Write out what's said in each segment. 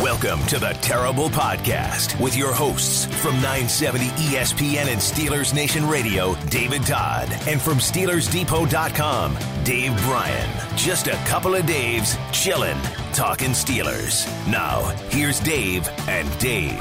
Welcome to the Terrible Podcast with your hosts from 970 ESPN and Steelers Nation Radio, David Todd, and from SteelersDepot.com, Dave Bryan. Just a couple of Daves chilling, talking Steelers. Now, here's Dave and Dave.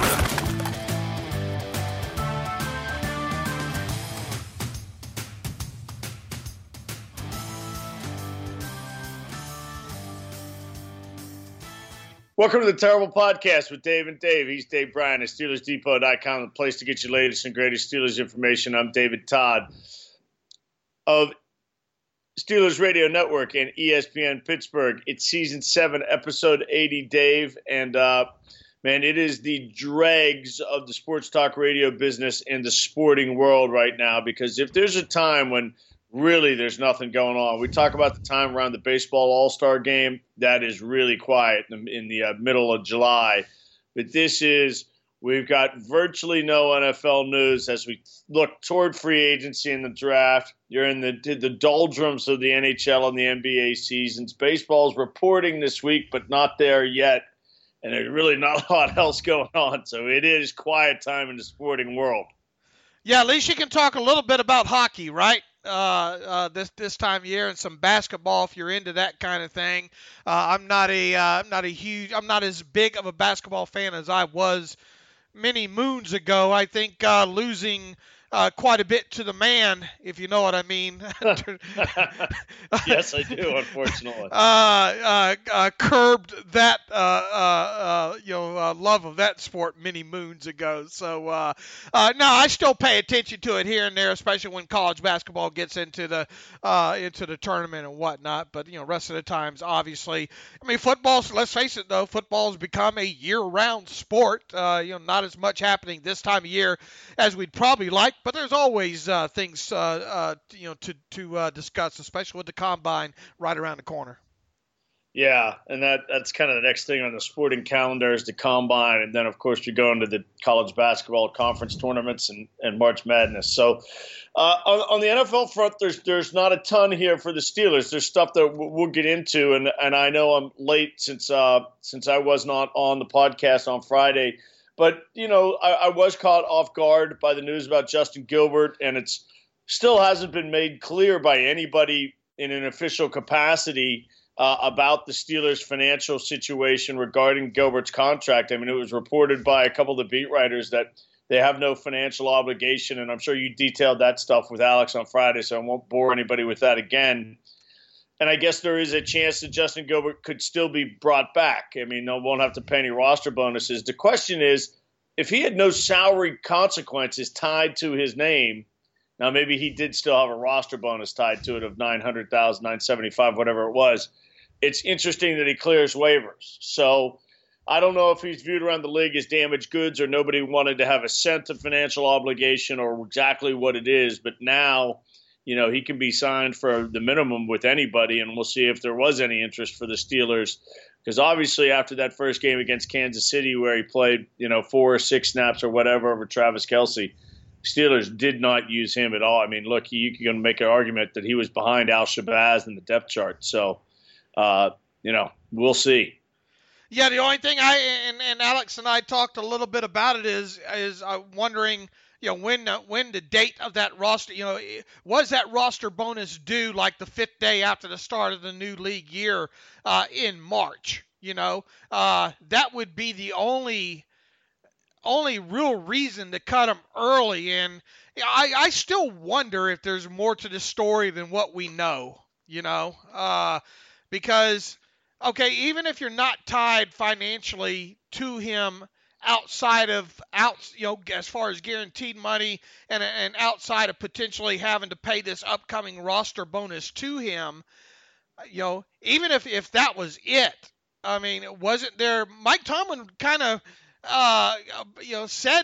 Welcome to the Terrible Podcast with Dave and Dave. He's Dave Bryan at SteelersDepot.com, the place to get your latest and greatest Steelers information. I'm David Todd of Steelers Radio Network and ESPN Pittsburgh. It's Season 7, Episode 80, Dave. And, man, it is the dregs of the sports talk radio business in the sporting world right now, because if there's a time when really there's nothing going on. We talk about the time around the baseball all-star game. That is really quiet in the middle of July. But we've got virtually no NFL news as we look toward free agency and the draft. You're in the doldrums of the NHL and the NBA seasons. Baseball's reporting this week, but not there yet. And there's really not a lot else going on. So it is quiet time in the sporting world. Yeah, at least you can talk a little bit about hockey, right? This time of year, and some basketball if you're into that kind of thing. I'm not as big of a basketball fan as I was many moons ago. I think losing quite a bit to the man, if you know what I mean. Yes, I do, unfortunately. Curbed that love of that sport many moons ago. So no, I still pay attention to it here and there, especially when college basketball gets into the tournament and whatnot. But rest of the times, obviously, I mean, football. Let's face it, though, football's become a year-round sport. Not as much happening this time of year as we'd probably like. But there's always things to discuss, especially with the combine right around the corner. Yeah, and that's kind of the next thing on the sporting calendar is the combine, and then of course you go into the college basketball conference tournaments and March Madness. So on the NFL front, there's not a ton here for the Steelers. There's stuff that we'll get into, and I know I'm late since I was not on the podcast on Friday. But, I was caught off guard by the news about Justin Gilbert, and it still hasn't been made clear by anybody in an official capacity about the Steelers' financial situation regarding Gilbert's contract. I mean, it was reported by a couple of the beat writers that they have no financial obligation, and I'm sure you detailed that stuff with Alex on Friday, so I won't bore anybody with that again. And I guess there is a chance that Justin Gilbert could still be brought back. I mean, no, won't have to pay any roster bonuses. The question is, if he had no salary consequences tied to his name, now maybe he did still have a roster bonus tied to it of $900,000, $975,000, whatever it was. It's interesting that he clears waivers. So I don't know if he's viewed around the league as damaged goods or nobody wanted to have a cent of financial obligation or exactly what it is. But now, he can be signed for the minimum with anybody, and we'll see if there was any interest for the Steelers. Because obviously after that first game against Kansas City where he played, 4 or 6 snaps or whatever over Travis Kelce, Steelers did not use him at all. I mean, look, you can make an argument that he was behind Al Shabazz in the depth chart. So, we'll see. Yeah, the only thing and Alex and I talked a little bit about it is I'm wondering – when the date of that roster, was that roster bonus due like the 5th day after the start of the new league year in March? That would be the only real reason to cut him early. And I still wonder if there's more to the story than what we know, because, okay, even if you're not tied financially to him outside of as far as guaranteed money and outside of potentially having to pay this upcoming roster bonus to him, even if that was it, I mean, wasn't there? Mike Tomlin kind of said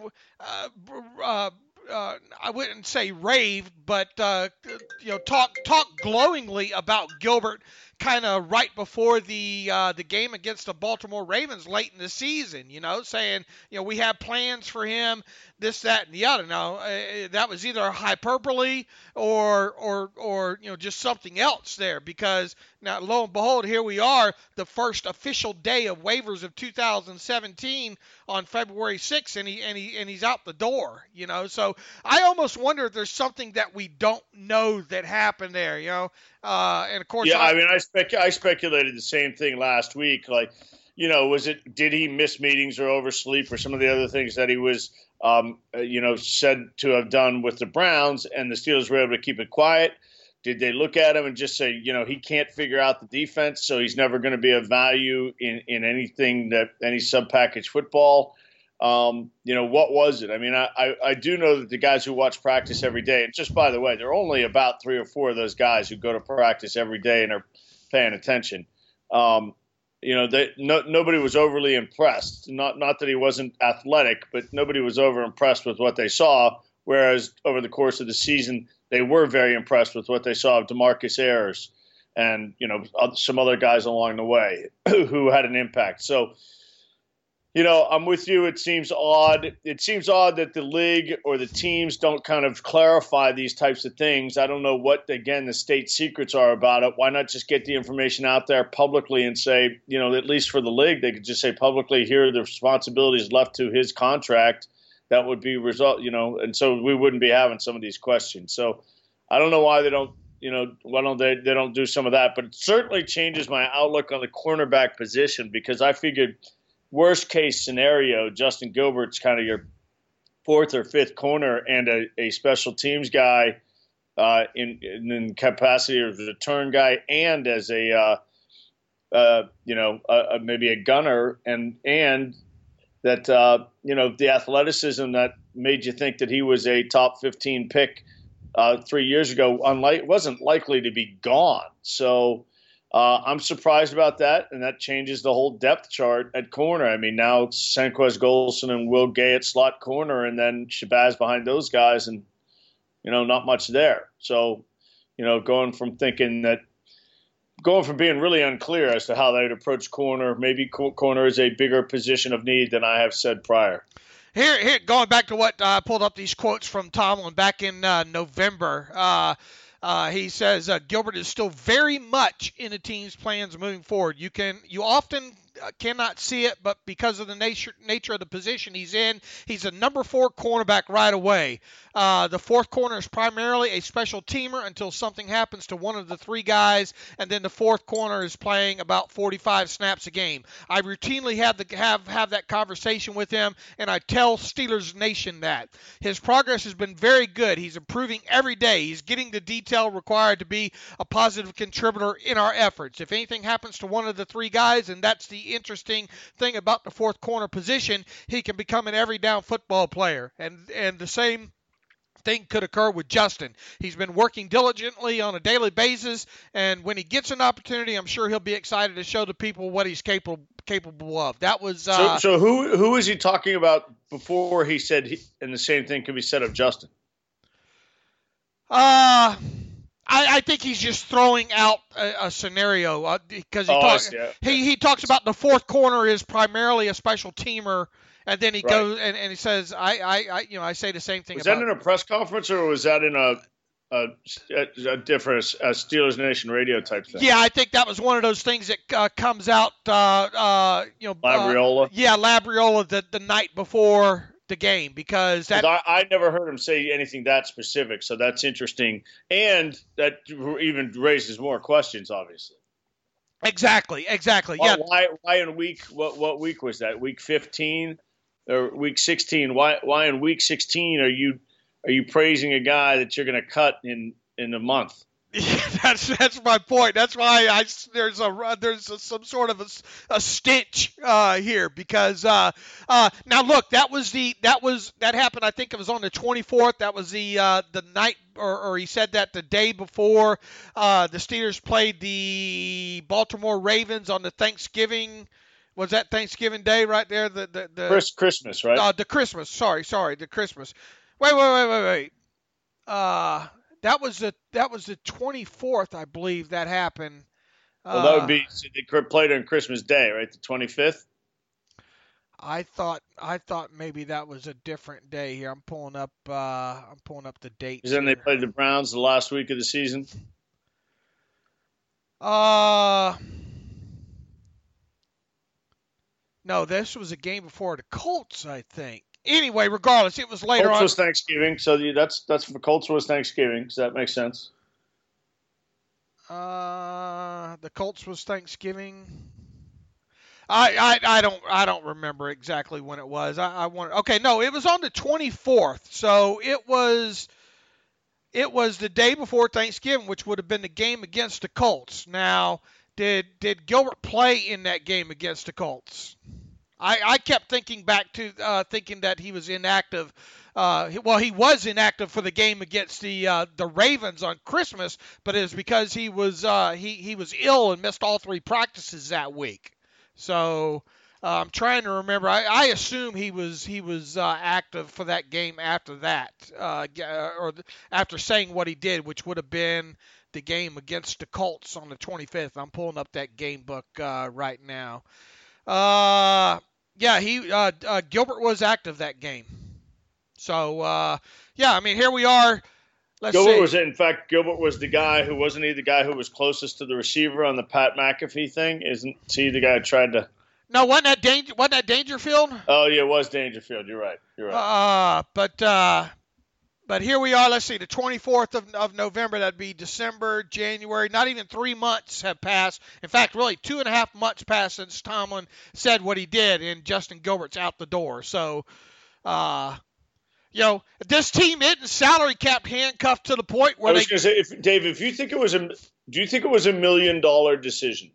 I wouldn't say raved, but talk glowingly about Gilbert kind of right before the game against the Baltimore Ravens late in the season, saying, we have plans for him, this, that, and the other. Now, that was either hyperbole or just something else there, because now, lo and behold, here we are, the first official day of waivers of 2017 on February 6th, and he's out the door, So I almost wonder if there's something that we don't know that happened there, and of course, yeah, I speculated the same thing last week. Like, did he miss meetings or oversleep or some of the other things that he was, said to have done with the Browns, and the Steelers were able to keep it quiet? Did they look at him and just say, he can't figure out the defense, so he's never going to be of value in anything any sub-package football? What was it? I mean, I do know that the guys who watch practice every day, and just by the way, there are only about 3 or 4 of those guys who go to practice every day and are paying attention. Nobody was overly impressed. Not that he wasn't athletic, but nobody was over impressed with what they saw. Whereas over the course of the season, they were very impressed with what they saw of DeMarcus Ayers and, some other guys along the way who had an impact. So, I'm with you. It seems odd. It seems odd that the league or the teams don't kind of clarify these types of things. I don't know what, again, the state secrets are about it. Why not just get the information out there publicly and say, at least for the league, they could just say publicly, here are the responsibilities left to his contract. That would be and so we wouldn't be having some of these questions. So I don't know why they don't, why don't they don't do some of that, but it certainly changes my outlook on the cornerback position, because I figured worst case scenario, Justin Gilbert's kind of your 4th or 5th corner and a special teams guy in capacity of the return guy and as maybe a gunner and that, the athleticism that made you think that he was a top 15 pick 3 years ago wasn't likely to be gone. So I'm surprised about that, and that changes the whole depth chart at corner. I mean, now it's Senquez Golson and Will Gay at slot corner, and then Shabazz behind those guys, and, not much there. So, going from being really unclear as to how they'd approach corner, maybe corner is a bigger position of need than I have said prior. Here, going back to what I pulled up these quotes from Tomlin back in November. He says Gilbert is still very much in the team's plans moving forward. You often cannot see it, but because of the nature of the position he's in, he's a number 4 cornerback right away. The 4th corner is primarily a special teamer until something happens to one of the 3 guys, and then the 4th corner is playing about 45 snaps a game. I routinely have that conversation with him, and I tell Steelers Nation that. His progress has been very good. He's improving every day. He's getting the detail required to be a positive contributor in our efforts. If anything happens to one of the 3 guys, and that's the interesting thing about the 4th corner position, he can become an every down football player. And the same thing could occur with Justin. He's been working diligently on a daily basis, and when he gets an opportunity, I'm sure he'll be excited to show the people what he's capable of. That was so who is he talking about before he said and the same thing could be said of Justin? I think he's just throwing out a scenario because he talks about the 4th corner is primarily a special teamer, and then he goes and he says I say the same thing. Was that in a press conference or was that in a different Steelers Nation radio type thing? Yeah, I think that was one of those things that comes out. Labriola. Labriola the night before the game, because I never heard him say anything that specific, so that's interesting, and that even raises more questions, obviously. Exactly. Yeah. Why in what week was that? Week 15 or week 16? Why in week 16 are you praising a guy that you're going to cut in a month? That's my point. That's why there's some sort of a stench here, because now look, that happened. I think it was on the 24th. That was the night, or he said that the day before the Steelers played the Baltimore Ravens on the Thanksgiving. Was that Thanksgiving Day right there? The Christmas, right? The Christmas. Sorry, the Christmas. Wait. That was the 24th, I believe, that happened. Well, that would be so they played on Christmas Day, right? The 25th. I thought maybe that was a different day here. I'm pulling up the dates. Because then here. they played the Browns the last week of the season. No, this was a game before the Colts, I think. Anyway, regardless, it was later Colts on. was Thanksgiving, so that's for Colts was Thanksgiving. So that makes sense. The Colts was Thanksgiving. I don't remember exactly when it was. Okay, no, it was on the 24th. So it was the day before Thanksgiving, which would have been the game against the Colts. Now, did Gilbert play in that game against the Colts? I kept thinking back to thinking that he was inactive. He was inactive for the game against the Ravens on Christmas, but it was because he was ill and missed all 3 practices that week. So I'm trying to remember. I assume he was active for that game after that, after saying what he did, which would have been the game against the Colts on the 25th. I'm pulling up that game book right now. Gilbert was active that game. So here we are. Gilbert was the guy who wasn't he the guy who was closest to the receiver on the Pat McAfee thing? Isn't he the guy who tried to? No, wasn't that Dangerfield? Oh yeah, it was Dangerfield. You're right. But here we are. Let's see, the 24th of November. That'd be December, January. Not even 3 months have passed. In fact, really 2.5 months passed since Tomlin said what he did, and Justin Gilbert's out the door. So, this team isn't salary cap handcuffed to the point where I was going to say, Dave, do you think it was a $1 million decision?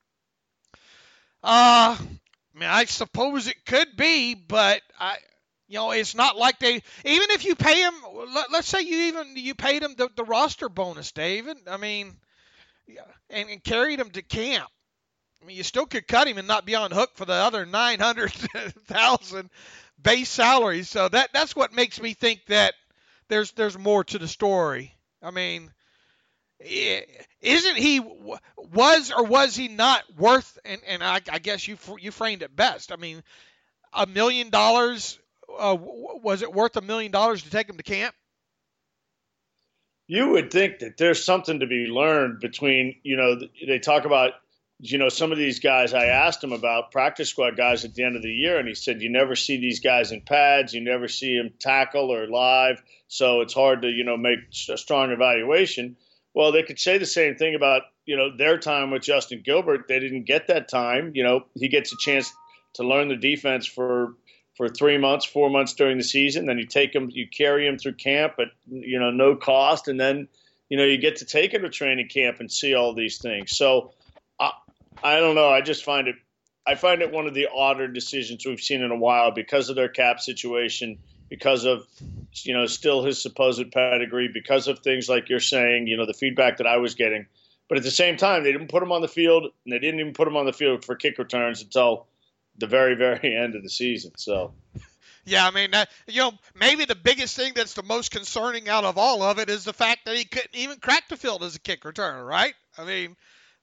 I suppose it could be, but it's not like even if you pay him, let's say you paid him the roster bonus, David. I mean, and carried him to camp. I mean, you still could cut him and not be on hook for the other 900,000 base salary. So that's what makes me think that there's more to the story. I mean, isn't he was he not worth? And I guess you framed it best. I mean, $1 million. Was it worth $1 million to take him to camp? You would think that there's something to be learned between, they talk about, some of these guys. I asked him about practice squad guys at the end of the year, and he said, you never see these guys in pads. You never see them tackle or live. So it's hard to, make a strong evaluation. Well, they could say the same thing about, their time with Justin Gilbert. They didn't get that time. He gets a chance to learn the defense for 3 months, 4 months during the season. Then you take him, you carry him through camp at, no cost. And then, you get to take him to training camp and see all these things. So I don't know. I find it one of the odder decisions we've seen in a while because of their cap situation, because of, still his supposed pedigree, because of things like you're saying, the feedback that I was getting. But at the same time, they didn't put him on the field, and they didn't even put him on the field for kick returns until the very, very end of the season. So, yeah, I mean, maybe the biggest thing that's the most concerning out of all of it is the fact that he couldn't even crack the field as a kick returner, right? I mean,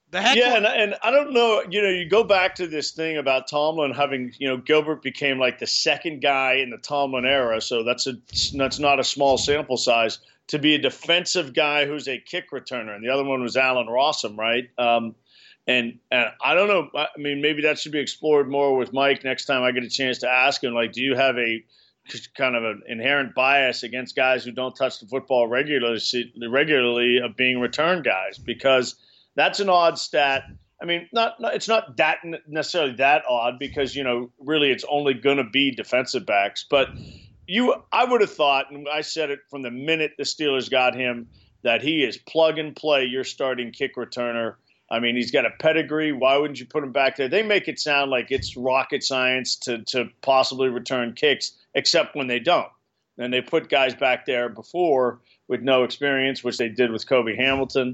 and I don't know, you go back to this thing about Tomlin having, Gilbert became like the second guy in the Tomlin era. So that's not a small sample size to be a defensive guy who's a kick returner. And the other one was Allen Rossum, right? And I don't know. I mean, maybe that should be explored more with Mike next time I get a chance to ask him, like, do you have a kind of an inherent bias against guys who don't touch the football regularly of being return guys? Because that's an odd stat. I mean, it's not that necessarily that odd because, really it's only going to be defensive backs. But I would have thought, and I said it from the minute the Steelers got him, that he is plug and play your starting kick returner. I mean, he's got a pedigree. Why wouldn't you put him back there? They make it sound like it's rocket science to possibly return kicks, except when they don't. And they put guys back there before with no experience, which they did with Kobe Hamilton.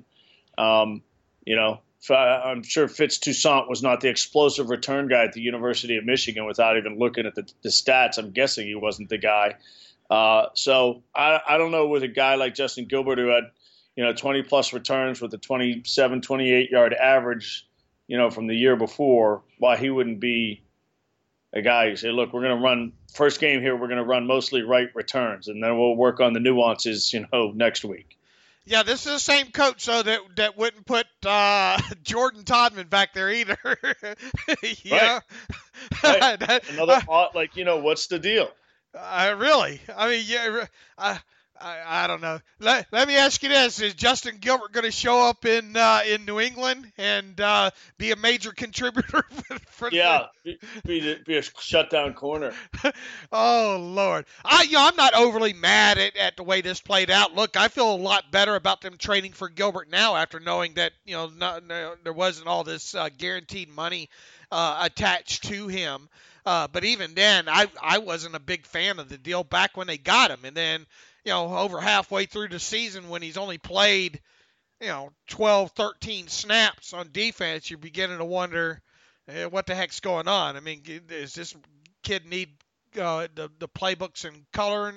I'm sure Fitz Toussaint was not the explosive return guy at the University of Michigan without even looking at the stats. I'm guessing he wasn't the guy. So I don't know with a guy like Justin Gilbert who had, 20 plus returns with a 27, 28-yard average, from the year before, why he wouldn't be a guy who say, look, we're going to run first game here. We're going to run mostly right returns, and then we'll work on the nuances, next week. Yeah, this is the same coach, so that wouldn't put Jordan Todman back there either. Yeah. Right. Another what's the deal? Really? I mean, yeah. I don't know. Let me ask you this: is Justin Gilbert going to show up in New England and be a major contributor for be a shutdown corner? Oh Lord, I'm not overly mad at the way this played out. Look, I feel a lot better about them trading for Gilbert now after knowing that there wasn't all this guaranteed money attached to him. But even then, I wasn't a big fan of the deal back when they got him, and then. Over halfway through the season when he's only played, 12, 13 snaps on defense, you're beginning to wonder what the heck's going on. I mean, does this kid need the playbooks in color,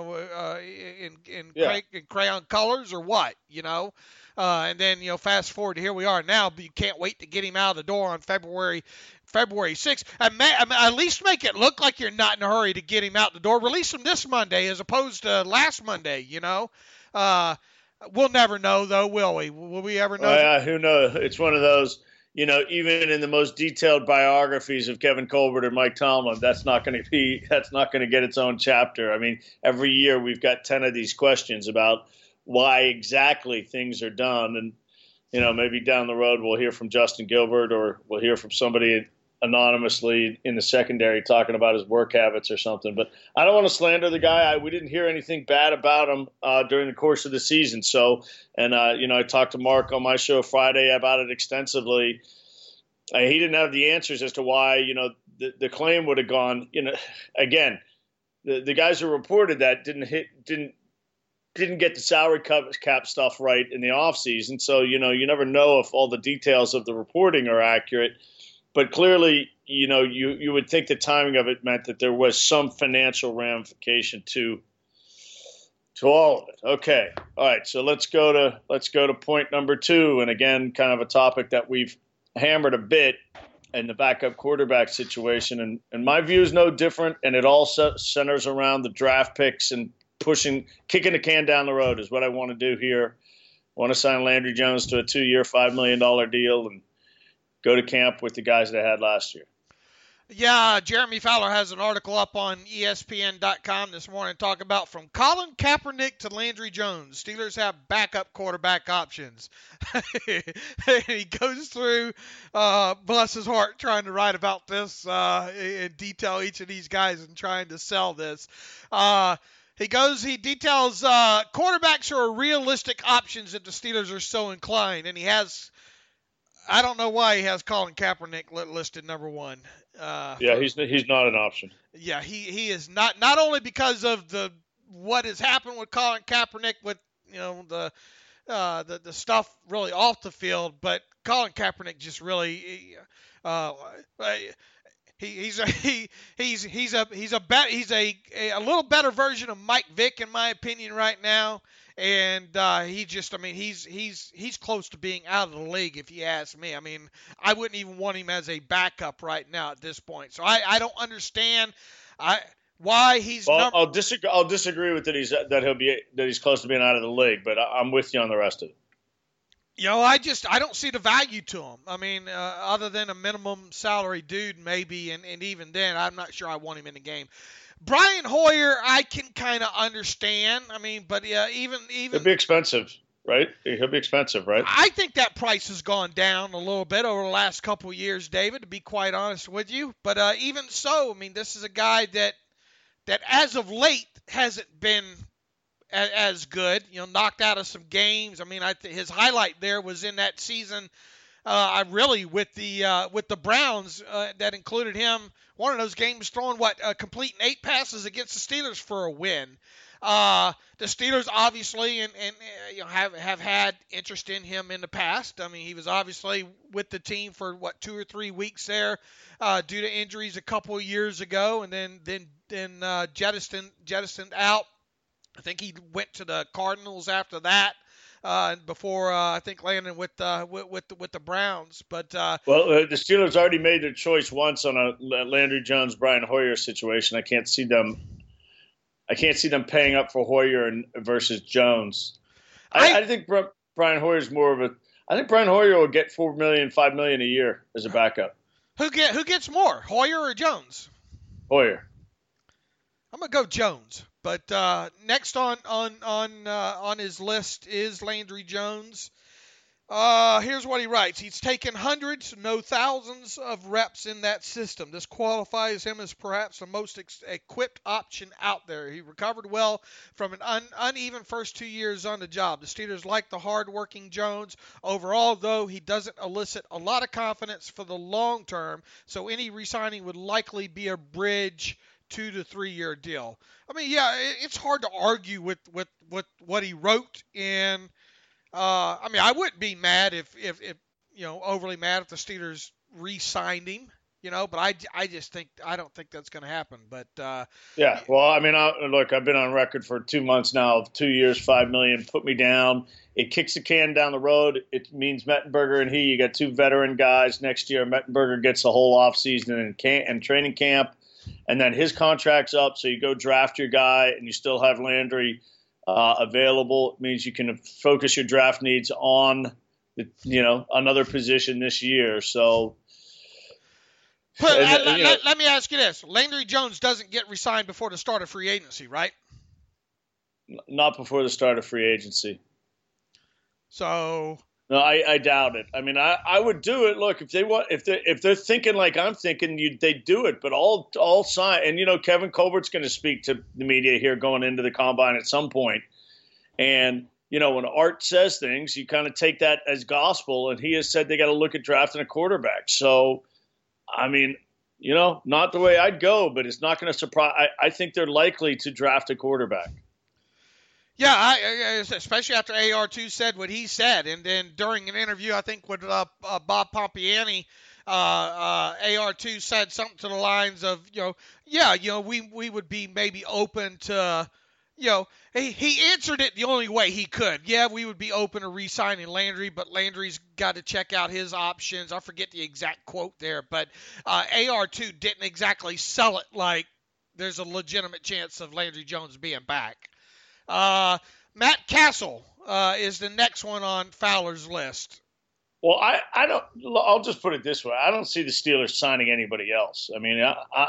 in crayon colors or what, And then, fast forward to here we are now, but you can't wait to get him out of the door on February 6th. At least make it look like you're not in a hurry to get him out the door. Release him this Monday as opposed to last Monday, We'll never know, though, will we? Will we ever know? Yeah, who knows? It's one of those, even in the most detailed biographies of Kevin Colbert or Mike Tomlin, that's not going to get its own chapter. I mean, every year we've got 10 of these questions about why exactly things are done. And, maybe down the road we'll hear from Justin Gilbert or we'll hear from somebody anonymously in the secondary talking about his work habits or something. But I don't want to slander the guy. We didn't hear anything bad about him during the course of the season. So, and, I talked to Mark on my show Friday about it extensively. He didn't have the answers as to why, the claim would have gone, again, the guys who reported that didn't get the salary cap stuff right in the offseason. So, you never know if all the details of the reporting are accurate. But clearly, you would think the timing of it meant that there was some financial ramification to all of it. Okay. All right. So let's go to point number 2. And again, kind of a topic that we've hammered a bit in the backup quarterback situation. And my view is no different. And it all centers around the draft picks and kicking the can down the road is what I want to do here. I want to sign Landry Jones to a 2-year, $5 million deal and go to camp with the guys they had last year. Yeah, Jeremy Fowler has an article up on ESPN.com this morning talking about from Colin Kaepernick to Landry Jones. Steelers have backup quarterback options. He goes through, bless his heart, trying to write about this and detail each of these guys and trying to sell this. He details quarterbacks are realistic options if the Steelers are so inclined. And he has, I don't know why he has Colin Kaepernick listed number 1. He's not an option. Yeah, he is not only because of what has happened with Colin Kaepernick with the stuff really off the field, but Colin Kaepernick just really he's a little better version of Mike Vick in my opinion right now. And he's close to being out of the league, if you ask me. I mean, I wouldn't even want him as a backup right now at this point. So I don't understand why he's. Well, I'll disagree with that he's close to being out of the league, but I'm with you on the rest of it. I don't see the value to him. I mean, other than a minimum salary dude, maybe, and even then, I'm not sure I want him in the game. Brian Hoyer, I can kind of understand. I mean, but even it'd be expensive, right? He'll be expensive, right? I think that price has gone down a little bit over the last couple of years, David. To be quite honest with you, but even so, I mean, this is a guy that as of late hasn't been as good. Knocked out of some games. I mean, his highlight there was in that season. With the Browns that included him. One of those games throwing completing 8 passes against the Steelers for a win. The Steelers obviously have had interest in him in the past. I mean, he was obviously with the team for 2 or 3 weeks there due to injuries a couple of years ago, and then jettisoned out. I think he went to the Cardinals after that. before I think landing with the Browns. But the Steelers already made their choice once on a Landry Jones, Brian Hoyer situation. I can't see them paying up for Hoyer versus Jones. I think Brian Hoyer's more of a. I think Brian Hoyer will get $4 million, $5 million a year as a backup. Who gets more, Hoyer or Jones? Hoyer. I'm gonna go Jones. But next on his list is Landry Jones. Here's what he writes. He's taken hundreds, no thousands of reps in that system. This qualifies him as perhaps the most equipped option out there. He recovered well from an uneven first 2 years on the job. The Steelers like the hard-working Jones. Overall, though, he doesn't elicit a lot of confidence for the long term, so any re-signing would likely be a bridge 2 to 3 year deal. I mean, yeah, it's hard to argue with what he wrote in. I mean, I wouldn't be mad if overly mad if the Steelers re-signed him, but I don't think that's going to happen. But yeah, well, I mean, look, I've been on record for 2 months now of 2 years, $5 million. Put me down. It kicks the can down the road. It means Mettenberger and you got two veteran guys next year. Mettenberger gets the whole offseason and training camp. And then his contract's up, so you go draft your guy, and you still have Landry available. It means you can focus your draft needs on, another position this year. So, let me ask you this: Landry Jones doesn't get re-signed before the start of free agency, right? Not before the start of free agency. So. No, I doubt it. I mean, I would do it. Look, if they're thinking like I'm thinking, they do it. But all sign, and Kevin Colbert's going to speak to the media here going into the combine at some point. And when Art says things, you kind of take that as gospel. And he has said they got to look at drafting a quarterback. So, I mean, not the way I'd go, but it's not going to surprise. I think they're likely to draft a quarterback. Yeah, especially after AR2 said what he said. And then during an interview, I think with Bob Pompiani, AR2 said something to the lines of, we would be maybe open to, he answered it the only way he could. Yeah, we would be open to re-signing Landry, but Landry's got to check out his options. I forget the exact quote there, but AR2 didn't exactly sell it like there's a legitimate chance of Landry Jones being back. Matt Castle is the next one on Fowler's list. Well, I'll just put it this way. I don't see the Steelers signing anybody else. I mean,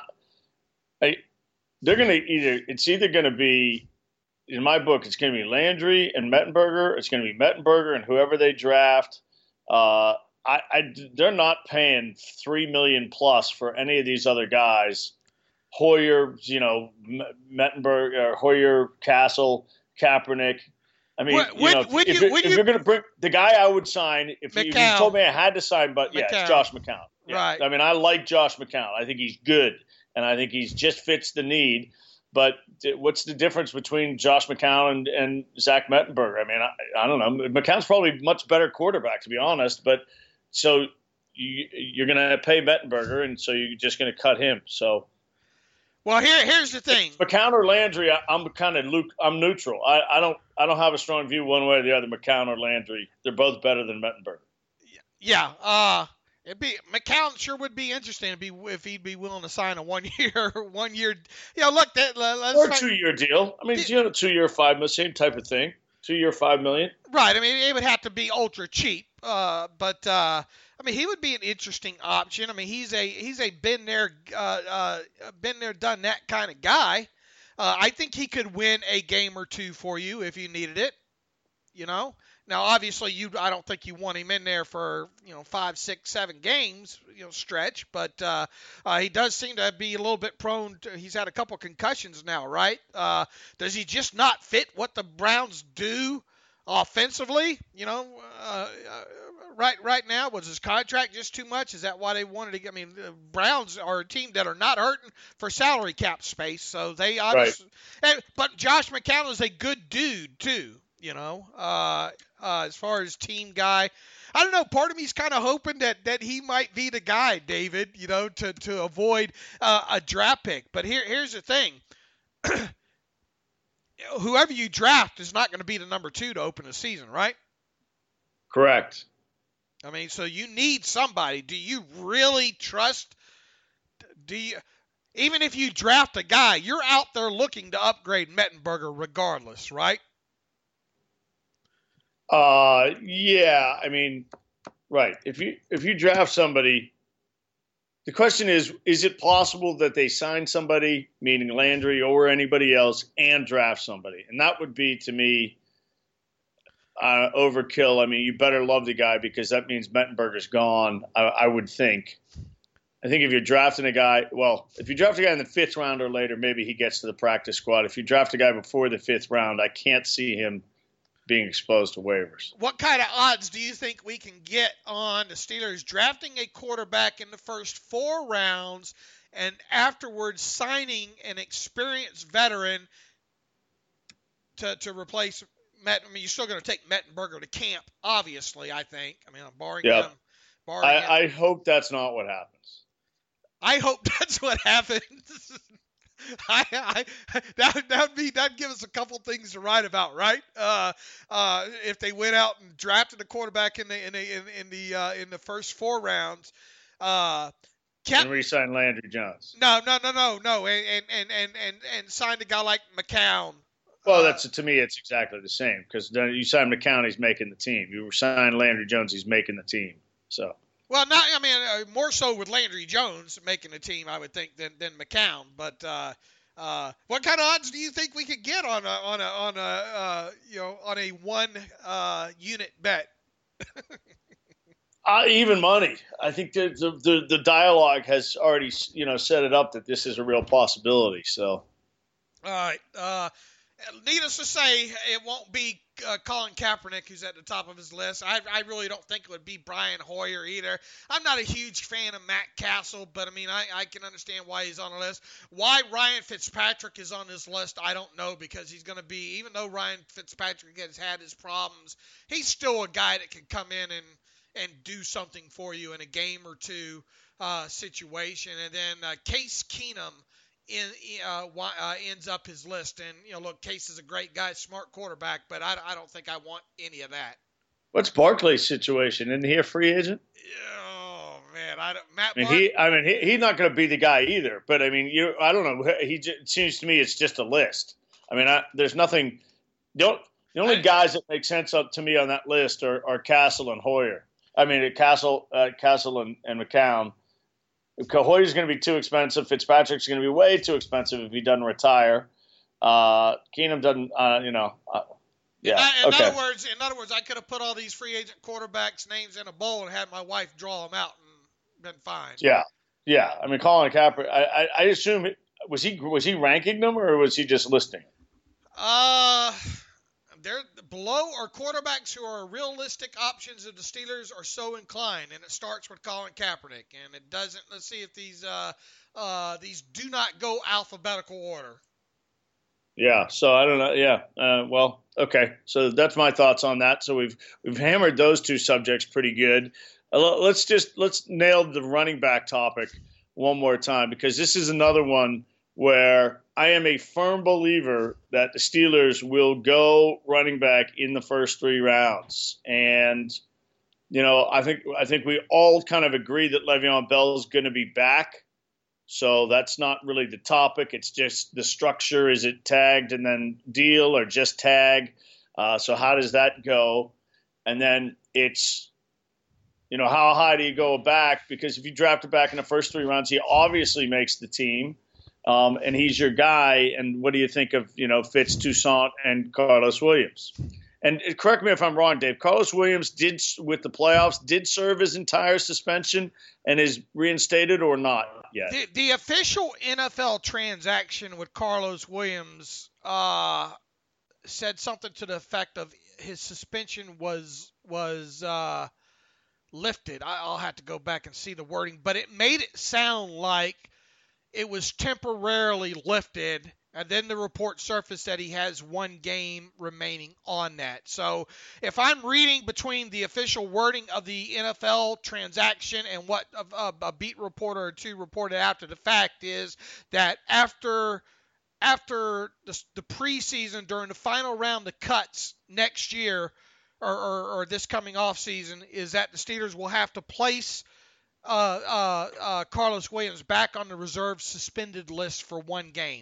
they're going to it's either going to be, in my book, it's going to be Landry and Mettenberger. It's going to be Mettenberger and whoever they draft. They're not paying $3 million plus for any of these other guys. Hoyer, Mettenberger, Hoyer, Castle, Kaepernick. I mean, if you're going to bring the guy I would sign, if you told me I had to sign, it's Josh McCown. Yeah. Right. I mean, I like Josh McCown. I think he's good, and I think he just fits the need. But what's the difference between Josh McCown and Zach Mettenberger? I mean, I don't know. McCown's probably a much better quarterback, to be honest. But so you're going to pay Mettenberger, and so you're just going to cut him. So. Well, here's the thing. McCown or Landry, I'm neutral. I don't have a strong view one way or the other. McCown or Landry, they're both better than Mettenberger. Yeah. McCown sure would be interesting if he'd be willing to sign a 1 year. Look, let's or a 2 year deal. I mean, 2 year, $5 million, same type of thing. 2 year, $5 million. Right. I mean, it would have to be ultra cheap. But I mean, he would be an interesting option. I mean, he's a been there, done that kind of guy. I think he could win a game or two for you if you needed it. Now obviously I don't think you want him in there for 5, 6, 7 games stretch, but he does seem to be a little bit prone to. He's had a couple concussions now, right? Does he just not fit what the Browns do offensively? Right now, was his contract just too much? Is that why they wanted to? I mean, the Browns are a team that are not hurting for salary cap space, so they obviously. Right. But Josh McCown is a good dude too. As far as team guy, I don't know. Part of me is kind of hoping that he might be the guy, David. To avoid a draft pick. But here's the thing. Whoever you draft is not going to be the number 2 to open the season, right? Correct. I mean, so you need somebody. Do you really trust? Even if you draft a guy, you're out there looking to upgrade Mettenberger regardless, right? Yeah. I mean, right. If you draft somebody, the question is it possible that they sign somebody, meaning Landry or anybody else, and draft somebody? And that would be, to me, overkill. I mean, you better love the guy because that means Mettenberger's gone, I would think. I think if you're drafting a guy, if you draft a guy in the 5th round or later, maybe he gets to the practice squad. If you draft a guy before the 5th round, I can't see him being exposed to waivers. What kind of odds do you think we can get on the Steelers drafting a quarterback in the first 4 rounds and afterwards signing an experienced veteran to replace Matt? I mean, you're still going to take Mettenberger to camp, obviously, I think. I mean, barring him. I hope that's not what happens. I hope that's what happens. That'd give us a couple things to write about, right? If they went out and drafted a quarterback in the first 4 rounds, and re-sign Landry Jones. No, and signed a guy like McCown. Well, to me, it's exactly the same because then you sign McCown, he's making the team. You sign Landry Jones, he's making the team. So. Well, more so with Landry Jones making the team, I would think, than McCown. But what kind of odds do you think we could get on a one unit bet? Even money. I think the dialogue has already set it up that this is a real possibility. So. All right. Needless to say, it won't be Colin Kaepernick who's at the top of his list. I really don't think it would be Brian Hoyer either. I'm not a huge fan of Matt Castle, but, I mean, I can understand why he's on the list. Why Ryan Fitzpatrick is on this list, I don't know, because he's going to be, even though Ryan Fitzpatrick has had his problems, he's still a guy that can come in and do something for you in a game or two situation. And then Case Keenum ends up his list. And, look, Case is a great guy, smart quarterback, but I don't think I want any of that. What's Barkley's situation? Isn't he a free agent? Oh, man. He's not going to be the guy either. But, I mean, I don't know. It seems to me it's just a list. I mean, there's nothing – the only guys that make sense to me on that list are Castle and Hoyer. I mean, Castle and McCown. Hoyer's going to be too expensive. Fitzpatrick's going to be way too expensive if he doesn't retire. Keenum doesn't, yeah. In other words, I could have put all these free agent quarterbacks' names in a bowl and had my wife draw them out and been fine. Yeah. I mean, Colin Kaepernick. I assume was he ranking them or was he just listing? They're below are quarterbacks who are realistic options if the Steelers are so inclined, and it starts with Colin Kaepernick, and it doesn't. Let's see if these do not go alphabetical order. Yeah, so I don't know. Yeah, okay. So that's my thoughts on that. So we've hammered those two subjects pretty good. Let's nail the running back topic one more time because this is another one where I am a firm believer that the Steelers will go running back in the first 3 rounds. And, I think we all kind of agree that Le'Veon Bell is going to be back. So that's not really the topic. It's just the structure. Is it tagged and then deal or just tag? So how does that go? And then it's, how high do you go back? Because if you draft it back in the first 3 rounds, he obviously makes the team. And he's your guy. And what do you think of, Fitz, Toussaint, and Carlos Williams? And correct me if I'm wrong, Dave. Carlos Williams with the playoffs, did serve his entire suspension and is reinstated or not yet? The official NFL transaction with Carlos Williams said something to the effect of his suspension was lifted. I'll have to go back and see the wording, but it made it sound like it was temporarily lifted, and then the report surfaced that he has 1 game remaining on that. So if I'm reading between the official wording of the NFL transaction and what a beat reporter or two reported after the fact is that after the preseason, during the final round of cuts next year, or this coming off season is that the Steelers will have to place Carlos Williams back on the reserve suspended list for one game.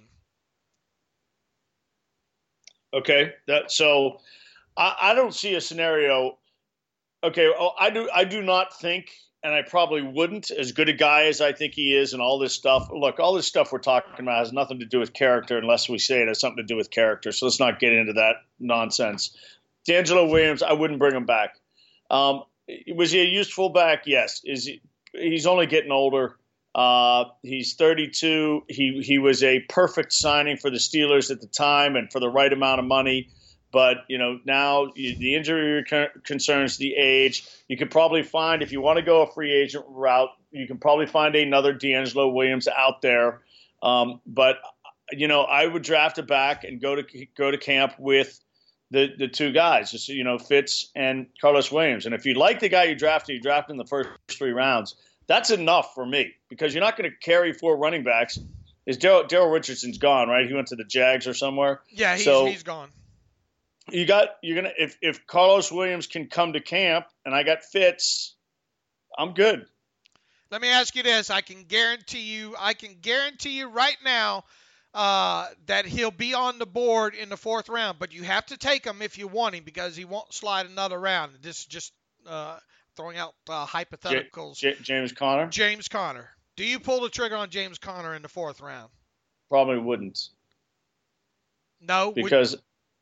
Okay, so I don't see a scenario. Okay, I do not think, and I probably wouldn't, as good a guy as I think he is and all this stuff. Look, all this stuff we're talking about has nothing to do with character unless we say it has something to do with character. So let's not get into that nonsense. DeAngelo Williams, I wouldn't bring him back. Was he a used fullback? Yes. He's only getting older. He's 32. He was a perfect signing for the Steelers at the time and for the right amount of money. But, now the injury concerns, the age. You could probably find, if you want to go a free agent route, you can probably find another DeAngelo Williams out there. But I would draft it back and go to camp with the two guys, just, Fitz and Carlos Williams. And if you like the guy you draft in the first 3 rounds, that's enough for me, because you're not going to carry 4 running backs. Daryl Richardson's gone, right? He went to the Jags or somewhere. Yeah, he's gone. You're gonna if Carlos Williams can come to camp and I got Fitz, I'm good. Let me ask you this: I can guarantee you right now that he'll be on the board in the 4th round, but you have to take him if you want him, because he won't slide another round. This is just throwing out hypotheticals. James Conner. James Conner. Do you pull the trigger on James Conner in the 4th round? Probably wouldn't. No, because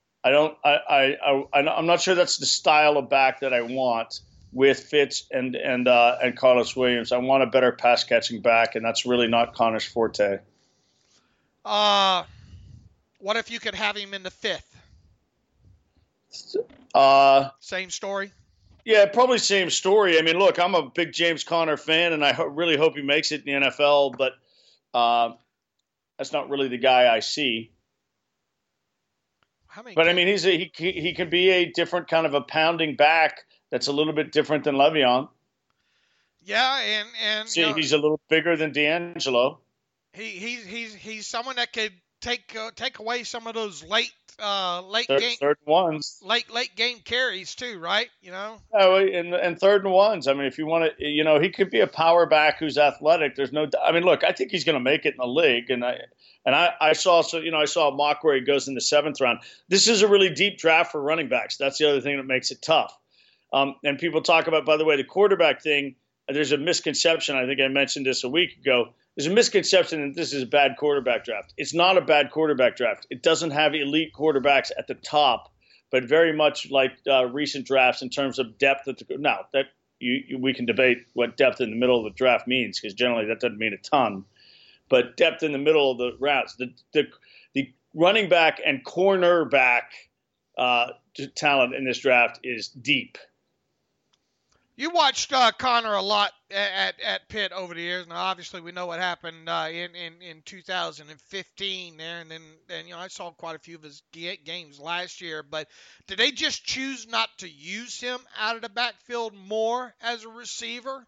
I'm not sure that's the style of back that I want with Fitz and Carlos Williams. I want a better pass catching back, and that's really not Connor's forte. What if you could have him in the 5th? Same story? Yeah, probably same story. I mean, look, I'm a big James Conner fan, and I really hope he makes it in the NFL, but that's not really the guy I see. But I mean, he can be a different kind of a pounding back that's a little bit different than Le'Veon. Yeah, and he's a little bigger than DeAngelo. He's someone that could take away some of those late game carries too, right? And 3rd and 1s. I mean, if you want to, he could be a power back who's athletic. There's no. I mean, look, I think he's going to make it in the league, and I saw a mock where he goes in the 7th round. This is a really deep draft for running backs. That's the other thing that makes it tough. And people talk about, by the way, the quarterback thing. There's a misconception. I think I mentioned this a week ago. There's a misconception that this is a bad quarterback draft. It's not a bad quarterback draft. It doesn't have elite quarterbacks at the top, but very much like recent drafts in terms of depth. Now, that we can debate what depth in the middle of the draft means, because generally that doesn't mean a ton. But depth in the middle of the rounds, the running back and cornerback talent in this draft is deep. You watched Conner a lot at Pitt over the years. Now, obviously, we know what happened in 2015 there, and then I saw quite a few of his games last year. But did they just choose not to use him out of the backfield more as a receiver?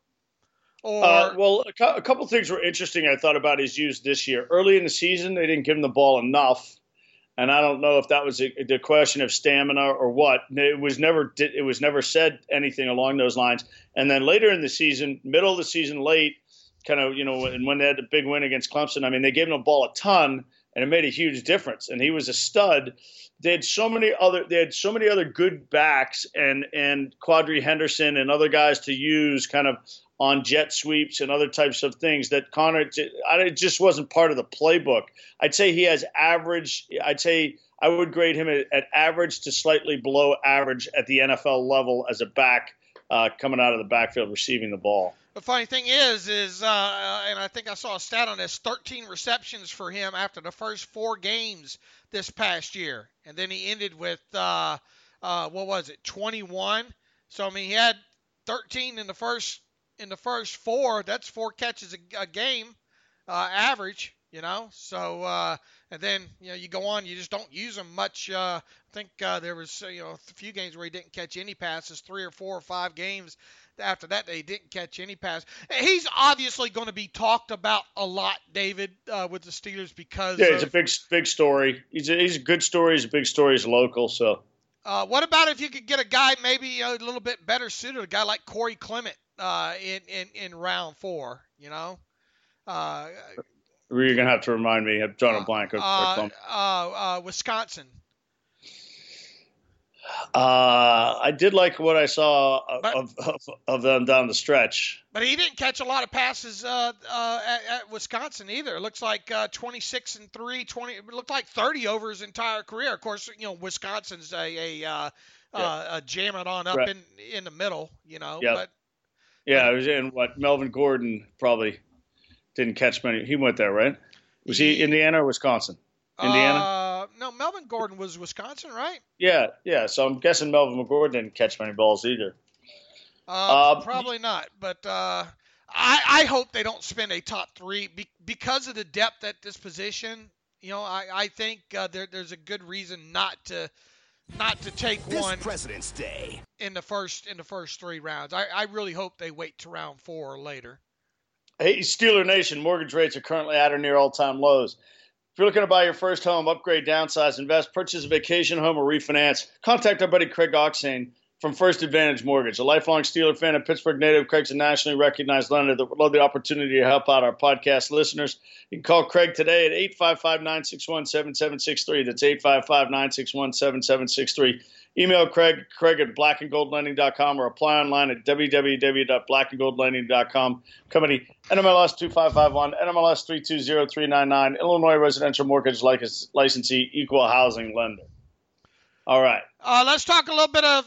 Well, a couple things were interesting I thought about his use this year. Early in the season, they didn't give him the ball enough. And I don't know if that was the question of stamina or what. It was never said anything along those lines. And then later in the season, middle of the season, late, kind of, and when they had the big win against Clemson, I mean, they gave him the ball a ton, and it made a huge difference. And he was a stud. They had so many other good backs and Quadri Henderson and other guys to use kind of on jet sweeps and other types of things that Conner, it just wasn't part of the playbook. I'd say he has average. I would grade him at average to slightly below average at the NFL level as a back coming out of the backfield receiving the ball. The funny thing is, and I think I saw a stat on this, 13 receptions for him after the first 4 games this past year. And then he ended with, 21? So, I mean, he had 13 in the first 4. That's 4 catches a game average, So, and then, you go on, you just don't use him much. I think there was, a few games where he didn't catch any passes, 3 or 4 or 5 games. After that, they didn't catch any pass. He's obviously going to be talked about a lot, David, with the Steelers because it's a big story. He's a good story. He's a big story. He's local, so. What about if you could get a guy maybe a little bit better suited, a guy like Corey Clement in round 4? You're gonna have to remind me. I've drawn a blank. Wisconsin. I did like what I saw of them down the stretch. But he didn't catch a lot of passes at Wisconsin either. It looks like 26 and 3, 20. It looked like 30 over his entire career. Of course, Wisconsin's a jam it on up right. in the middle. Yep. But yeah, it was in Melvin Gordon probably didn't catch many. He went there, right? Was he Indiana or Wisconsin? Indiana? No, Melvin Gordon was Wisconsin, right? Yeah. So I'm guessing Melvin Gordon didn't catch many balls either. Probably not. But I hope they don't spend a top 3 because of the depth at this position. I think there's a good reason not to take this one President's Day in the first 3 rounds. I really hope they wait to round 4 or later. Hey, Steeler Nation, mortgage rates are currently at or near all-time lows. If you're looking to buy your first home, upgrade, downsize, invest, purchase a vacation home, or refinance, contact our buddy Craig Oxane from First Advantage Mortgage. A lifelong Steeler fan and Pittsburgh native, Craig's a nationally recognized lender that would love the opportunity to help out our podcast listeners. You can call Craig today at 855-961-7763. That's 855-961-7763. Email Craig at blackandgoldlending.com or apply online at www.blackandgoldlending.com. Company NMLS 2551, NMLS 320399, Illinois Residential Mortgage Licensee, Equal Housing Lender. All right. Let's talk a little bit of,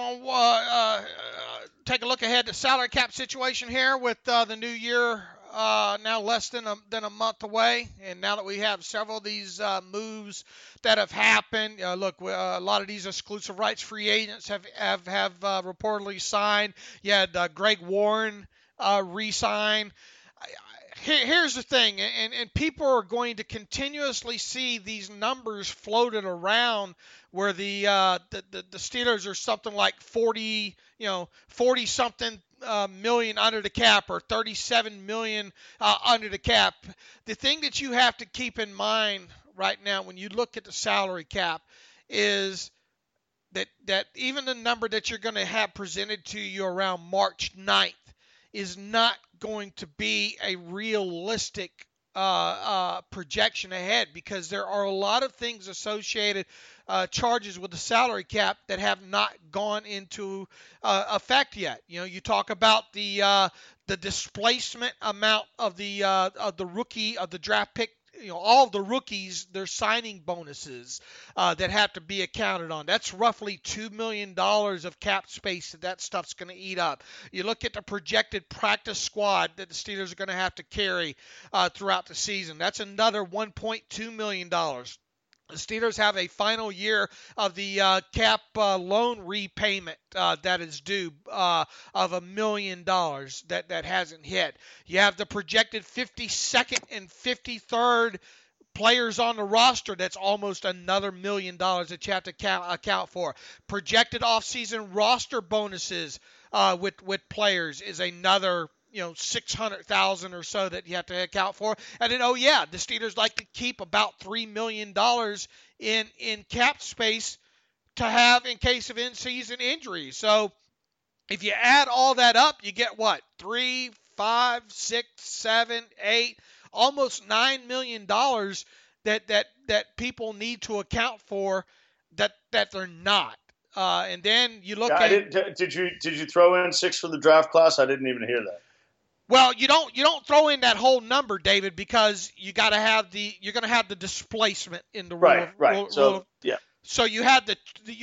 take a look ahead to salary cap situation here with the new year now less than a month away. And now that we have several of these moves that have happened, a lot of these exclusive rights free agents have reportedly signed. You had Greg Warren re-sign. Here's the thing, and people are going to continuously see these numbers floated around where the Steelers are something like 40 something million under the cap or 37 million under the cap. The thing that you have to keep in mind right now when you look at the salary cap is that even the number that you're going to have presented to you around March 9th is not going to be a realistic projection ahead, because there are a lot of things associated, charges with the salary cap that have not gone into effect yet. You talk about the displacement amount of the draft pick. All of the rookies, their signing bonuses that have to be accounted on. That's roughly $2 million of cap space that stuff's going to eat up. You look at the projected practice squad that the Steelers are going to have to carry throughout the season. That's another $1.2 million. The Steelers have a final year of the cap loan repayment that is due of $1 million that hasn't hit. You have the projected 52nd and 53rd players on the roster. That's almost another $1 million that you have to account for. Projected offseason roster bonuses with players is another $600,000 or so that you have to account for. And then, the Steelers like to keep about $3 million in cap space to have in case of in-season injuries. So if you add all that up, you get what? 3, 5, 6, 7, 8, almost $9 million that people need to account for that they're not. And then you look at. Did you throw in 6 for the draft class? I didn't even hear that. Well, you don't throw in that whole number, David, because you're going to have the displacement in the rule. Right. So you have the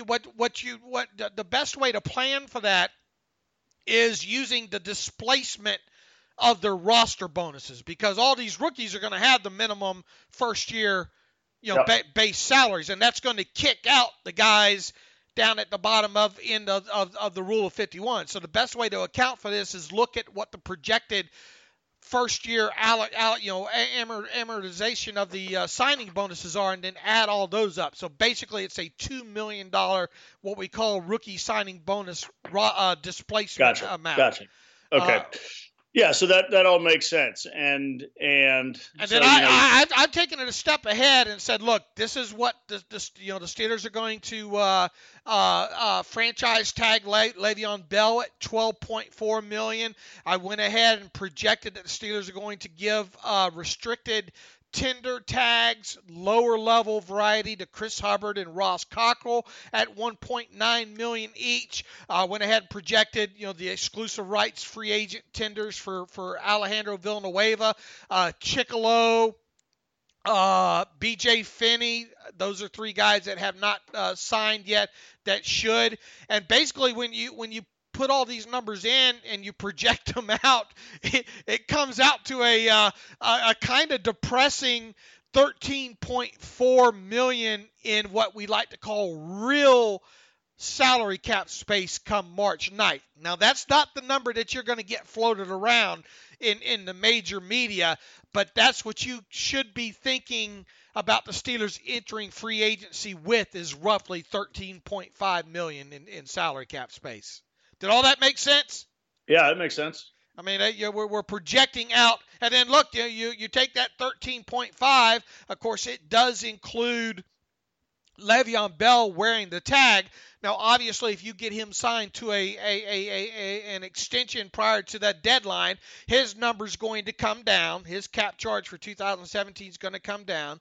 best way to plan for that is using the displacement of their roster bonuses, because all these rookies are going to have the minimum first year, base salaries, and that's going to kick out the guys down at the bottom of the Rule of 51. So the best way to account for this is look at what the projected first year amortization of the signing bonuses are, and then add all those up. So basically it's a $2 million what we call rookie signing bonus displacement amount. Gotcha. Okay. Yeah, so that all makes sense, and then so, I've taken it a step ahead and said, look, this is what the Steelers are going to franchise tag Le'Veon Bell at $12.4 million. I went ahead and projected that the Steelers are going to give restricted tender tags, lower level variety to Chris Hubbard and Ross Cockrell at $1.9 million each. Went ahead and projected, the exclusive rights free agent tenders for Alejandro Villanueva, Chicolo, BJ Finney. Those are three guys that have not signed yet that should. And basically, when you put all these numbers in and you project them out, it comes out to a kind of depressing $13.4 million in what we like to call real salary cap space come March 9th. Now, that's not the number that you're going to get floated around in the major media, but that's what you should be thinking about the Steelers entering free agency with, is roughly $13.5 million in salary cap space. Did all that make sense? Yeah, it makes sense. I mean, we're projecting out, and then look, you take that 13.5. Of course, it does include Le'Veon Bell wearing the tag. Now, obviously, if you get him signed to an extension prior to that deadline, his number's going to come down. His cap charge for 2017 is going to come down.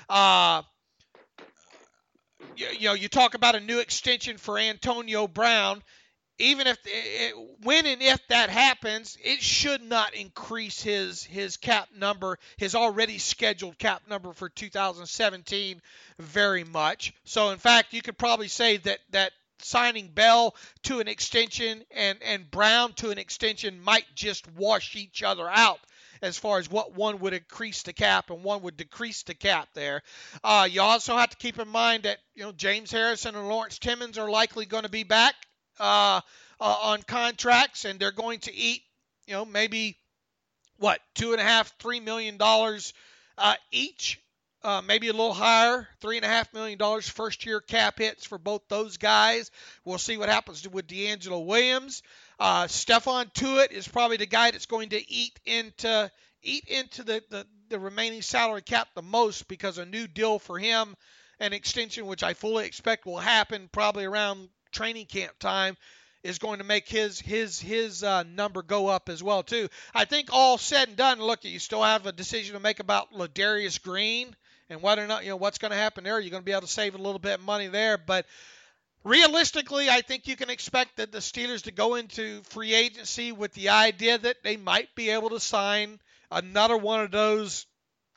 You talk about a new extension for Antonio Brown. Even when and if that happens, it should not increase his cap number, his already scheduled cap number for 2017 very much. So, in fact, you could probably say that signing Bell to an extension and Brown to an extension might just wash each other out as far as what one would increase the cap and one would decrease the cap there. You also have to keep in mind that James Harrison and Lawrence Timmons are likely going to be back on contracts, and they're going to eat, maybe $2.5–3 million each, maybe a little higher, $3.5 million first year cap hits for both those guys. We'll see what happens with D'Angelo Williams. Stephon Tuitt is probably the guy that's going to eat into the remaining salary cap the most, because a new deal for him, an extension which I fully expect will happen probably around training camp time, is going to make his number go up as well too. I think all said and done, look, you still have a decision to make about Ladarius Green and whether or not what's going to happen there. You're going to be able to save a little bit of money there, but realistically, I think you can expect that the Steelers to go into free agency with the idea that they might be able to sign another one of those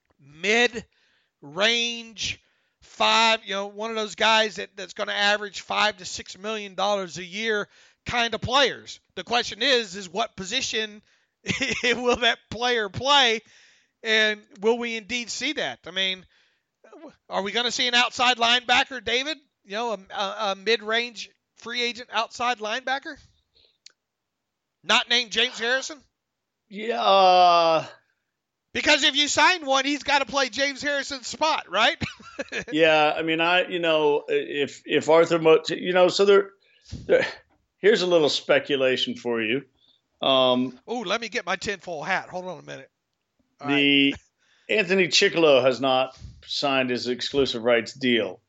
mid-range one of those guys that's going to average $5 to $6 million a year kind of players. The question is what position will that player play, and will we indeed see that? I mean, are we going to see an outside linebacker, David? A mid-range free agent outside linebacker? Not named James Harrison? Yeah. Because if you sign one, he's got to play James Harrison's spot, right? Yeah, I mean, if Arthur, so there, here's a little speculation for you. Let me get my tinfoil hat. Hold on a minute. Anthony Chicolo has not signed his exclusive rights deal.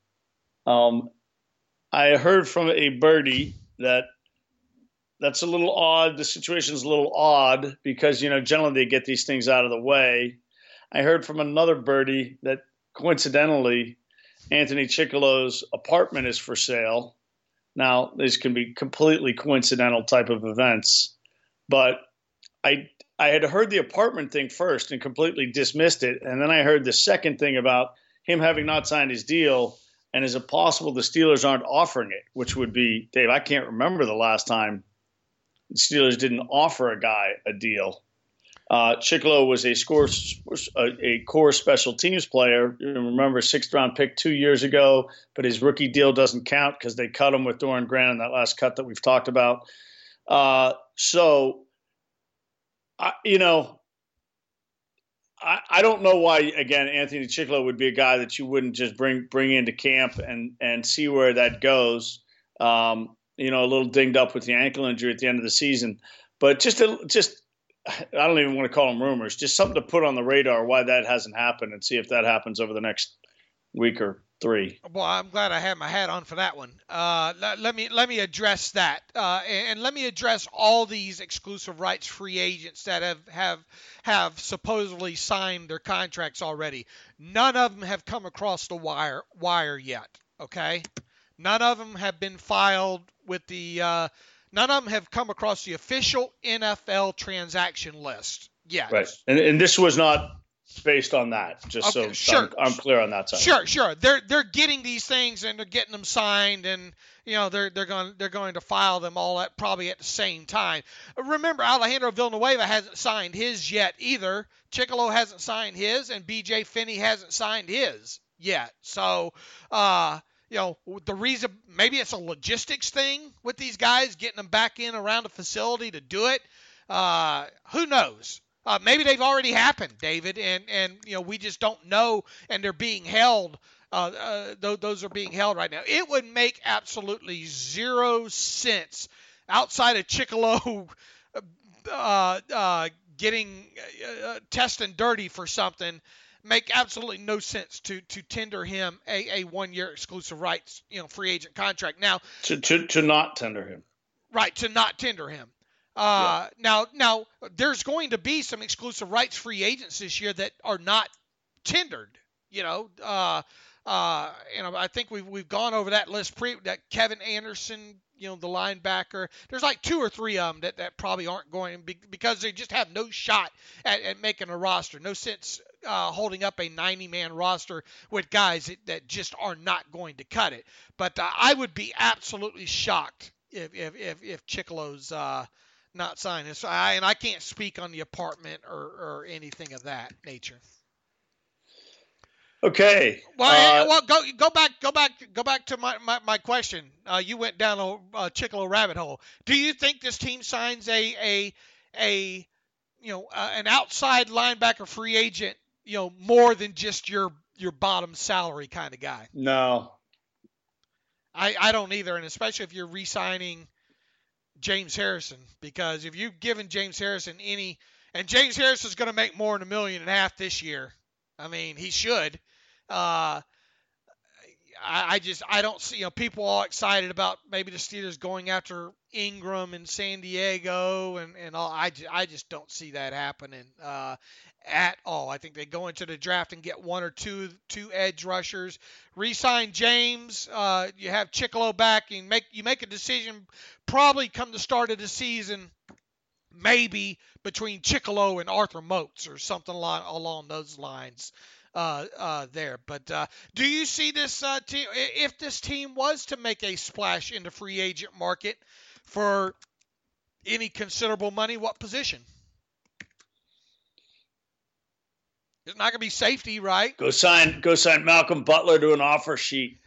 I heard from a birdie that's a little odd. The situation's a little odd because, generally they get these things out of the way. I heard from another birdie that coincidentally Anthony Chicolo's apartment is for sale. Now, these can be completely coincidental type of events, but I had heard the apartment thing first and completely dismissed it. And then I heard the second thing about him having not signed his deal. And is it possible the Steelers aren't offering it, which would be, Dave, I can't remember the last time the Steelers didn't offer a guy a deal. Chicolo was a core special teams player. You remember, 6th-round pick 2 years ago, but his rookie deal doesn't count because they cut him with Doran Grant in that last cut that we've talked about. I don't know why, again, Anthony Chicolo would be a guy that you wouldn't just bring into camp and see where that goes. A little dinged up with the ankle injury at the end of the season. But just I don't even want to call them rumors, just something to put on the radar why that hasn't happened and see if that happens over the next week or 3. Well, I'm glad I had my hat on for that one. Let me address that, and let me address all these exclusive rights free agents that have supposedly signed their contracts already. None of them have come across the wire yet. Okay, none of them have been filed with the. None of them have come across the official NFL transaction list yet. Right, and this was not based on that, just okay, so sure. I'm clear on that side. Sure. They're getting these things and they're getting them signed, and they're going to file them all probably at the same time. Remember, Alejandro Villanueva hasn't signed his yet either. Chicolo hasn't signed his, and B.J. Finney hasn't signed his yet. So, the reason maybe it's a logistics thing with these guys getting them back in around the facility to do it. Who knows? Maybe they've already happened, David, and we just don't know, and they're being held. Those are being held right now. It would make absolutely zero sense outside of Chicolo getting testing dirty for something. Make absolutely no sense to tender him a 1-year exclusive rights free agent contract. Now to not tender him. Right, to not tender him. Now, there's going to be some exclusive rights free agents this year that are not tendered. I think we've gone over that list. That Kevin Anderson, the linebacker. There's like 2 or 3 of them that probably aren't going because they just have no shot at making a roster. No sense holding up a 90-man roster with guys that just are not going to cut it. But I would be absolutely shocked if Chicolo's not signed this, and I can't speak on the apartment or anything of that nature. Okay. Well, go back to my question. You went down a Chicolo rabbit hole. Do you think this team signs an outside linebacker free agent, more than just your bottom salary kind of guy? No. I don't either, and especially if you're re-signing James Harrison, because if you've given James Harrison and James Harrison's going to make more than $1.5 million this year. I mean, he should. I don't see people all excited about maybe the Steelers going after Ingram in San Diego and all. I just don't see that happening at all. I think they go into the draft and get 1 or 2 edge rushers, re-sign James. You have Chicolo back and you make a decision probably come the start of the season, maybe between Chicolo and Arthur Moats or something along those lines. There. But do you see this team, if this team was to make a splash in the free agent market for any considerable money, what position? It's not going to be safety, right? Go sign Malcolm Butler to an offer sheet.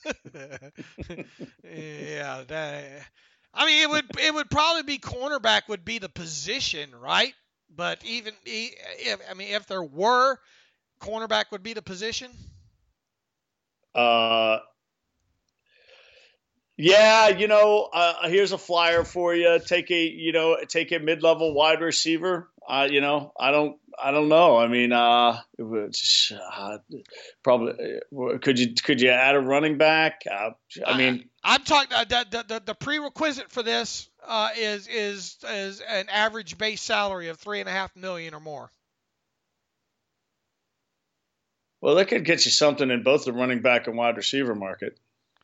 Yeah. It would probably be cornerback would be the position, right? But even if there were, cornerback would be the position? Here's a flyer for you. Take a mid-level wide receiver. I don't know. I mean, probably could you add a running back? I'm talking the prerequisite for this is an average base salary of $3.5 million or more. Well, that could get you something in both the running back and wide receiver market.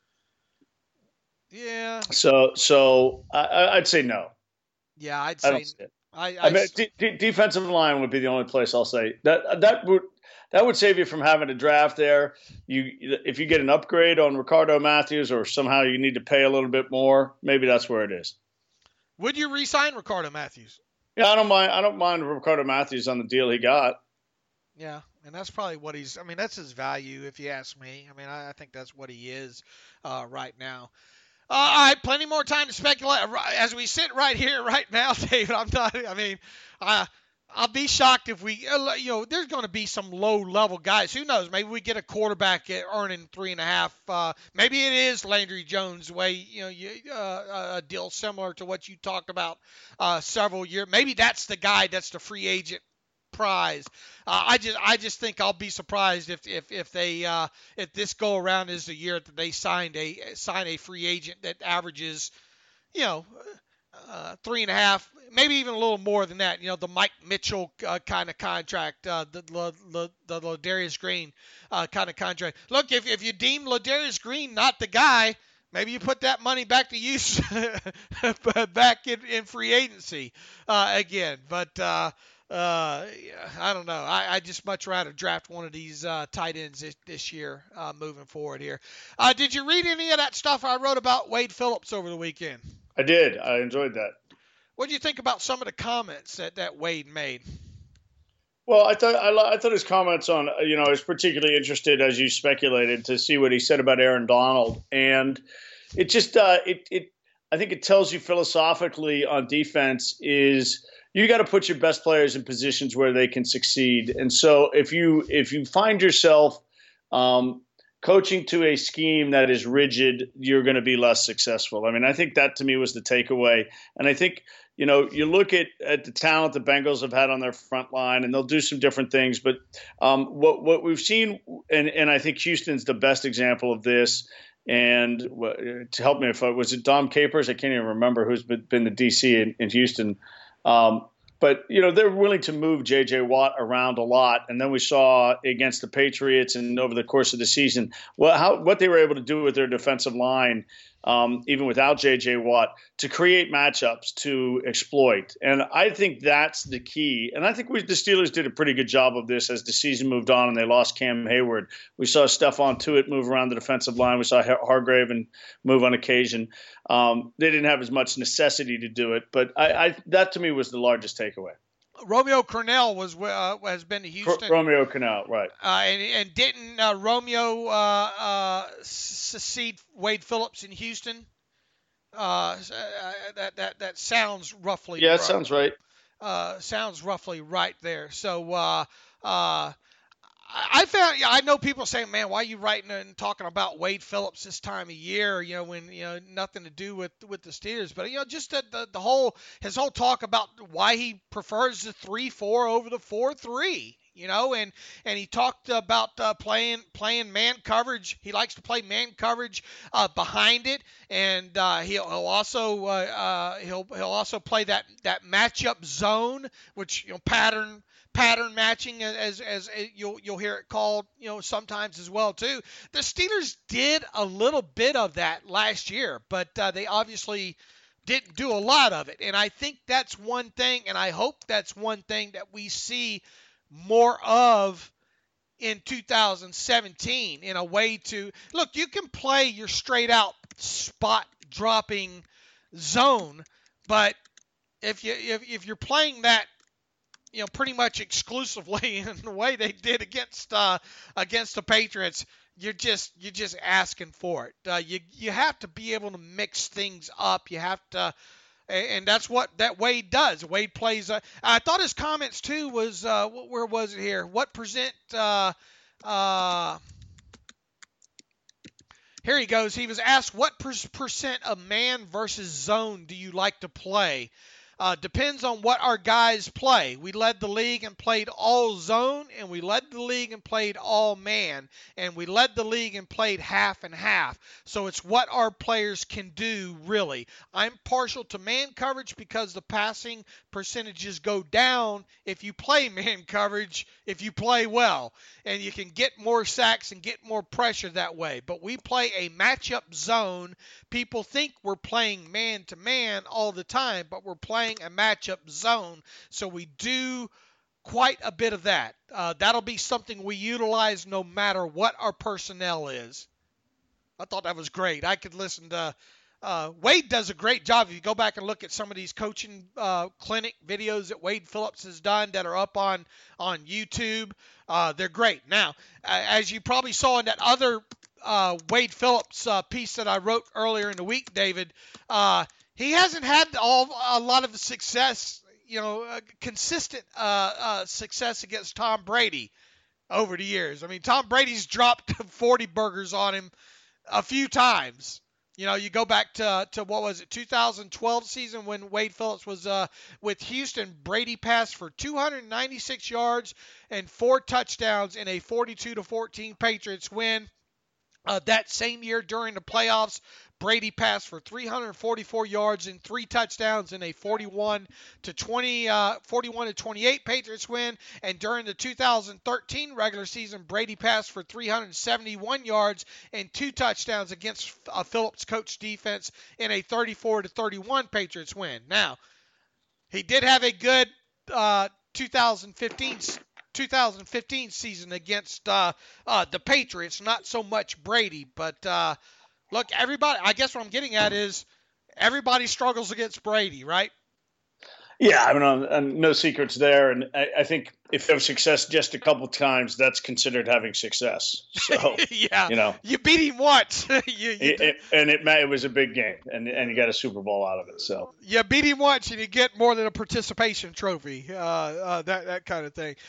Yeah. So I'd say no. Yeah, I'd say. Defensive line would be the only place I'll say that would save you from having to draft there. If you get an upgrade on Ricardo Matthews or somehow you need to pay a little bit more, maybe that's where it is. Would you re-sign Ricardo Matthews? Yeah, I don't mind Ricardo Matthews on the deal he got. Yeah, and that's probably what that's his value if you ask me. I think that's what he is right now. All right, plenty more time to speculate. As we sit right here, right now, David, I'll be shocked if we, there's going to be some low-level guys. Who knows? Maybe we get a quarterback earning 3.5. Maybe it is Landry Jones' way, a deal similar to what you talked about several years. Maybe that's the guy that's the free agent prize. I just think I'll be surprised if this go around is the year that they sign a free agent that averages, 3.5, maybe even a little more than that. The Mike Mitchell kind of contract, the Ladarius Green kind of contract. Look, if you deem Ladarius Green not the guy, maybe you put that money back to use back in free agency again. But I don't know. I just much rather draft one of these tight ends this year moving forward here. Did you read any of that stuff I wrote about Wade Phillips over the weekend? I did. I enjoyed that. What do you think about some of the comments that Wade made? Well, I thought his comments on, I was particularly interested, as you speculated, to see what he said about Aaron Donald. And it just, I think it tells you philosophically on defense is you got to put your best players in positions where they can succeed. And so if you find yourself coaching to a scheme that is rigid, you're going to be less successful. I mean, I think that to me was the takeaway. And I think, you look at the talent the Bengals have had on their front line, and they'll do some different things. But what we've seen, and I think Houston's the best example of this. And to help me, was it Dom Capers? I can't even remember who's been the DC in Houston. But, they're willing to move J.J. Watt around a lot. And then we saw against the Patriots and over the course of the season what they were able to do with their defensive line, even without J.J. Watt, to create matchups to exploit. And I think that's the key. And I think the Steelers did a pretty good job of this as the season moved on and they lost Cam Hayward. We saw Stephon Tuitt move around the defensive line. We saw Hargrave and move on occasion. They didn't have as much necessity to do it. But that to me was the largest takeaway. Romeo Crennel has been to Houston. Romeo Crennel, right? And didn't Romeo succeed Wade Phillips in Houston? That sounds roughly. Yeah, right. That sounds right. Sounds roughly right there. So I know people saying, man, why are you writing and talking about Wade Phillips this time of year, when, nothing to do with the Steelers. But, just his whole talk about why he prefers the 3-4 over the 4-3. And he talked about playing man coverage. He likes to play man coverage behind it, and he'll also play that matchup zone, which pattern matching as you'll hear it called sometimes as well too. The Steelers did a little bit of that last year, but they obviously didn't do a lot of it. And I think that's one thing, and I hope that's one thing that we see more of in 2017 in a way to look. You can play your straight out spot dropping zone, but if you're playing that pretty much exclusively in the way they did against the Patriots, you're just asking for it. You have to be able to mix things up. You have to. And that's what that Wade does. Wade plays. I thought his comments too was where was it here? What percent? Here he goes. He was asked what percent of man versus zone do you like to play? Depends on what our guys play. We led the league and played all zone, and we led the league and played all man, and we led the league and played half and half. So it's what our players can do, really. I'm partial to man coverage because the passing percentages go down if you play man coverage, if you play well, and you can get more sacks and get more pressure that way. But we play a matchup zone. People think we're playing man-to-man all the time, but we're playing a matchup zone, so we do quite a bit of that. That'll be something we utilize no matter what our personnel is. I thought that was great. I could listen to Wade does a great job. If you go back and look at some of these coaching clinic videos that Wade Phillips has done that are up on YouTube, they're great. Now, as you probably saw in that other Wade Phillips piece that I wrote earlier in the week, David, he hasn't had a lot of success, consistent success against Tom Brady over the years. I mean, Tom Brady's dropped 40 burgers on him a few times. You go back to what was it, 2012 season when Wade Phillips was with Houston. Brady passed for 296 yards and 4 touchdowns in a 42-14 Patriots win. That same year during the playoffs, Brady passed for 344 yards and 3 touchdowns in a 41-28 Patriots win. And during the 2013 regular season, Brady passed for 371 yards and 2 touchdowns against a Phillips coach defense in a 34-31 Patriots win. Now, he did have a good 2015 season against the Patriots, not so much Brady, but look, everybody, I guess what I'm getting at is everybody struggles against Brady, right? Yeah, I mean, no secrets there. And I think if you have success just a couple times, that's considered having success. So, yeah, you beat him once. It was a big game, and you got a Super Bowl out of it. So you beat him once, and you get more than a participation trophy, that kind of thing.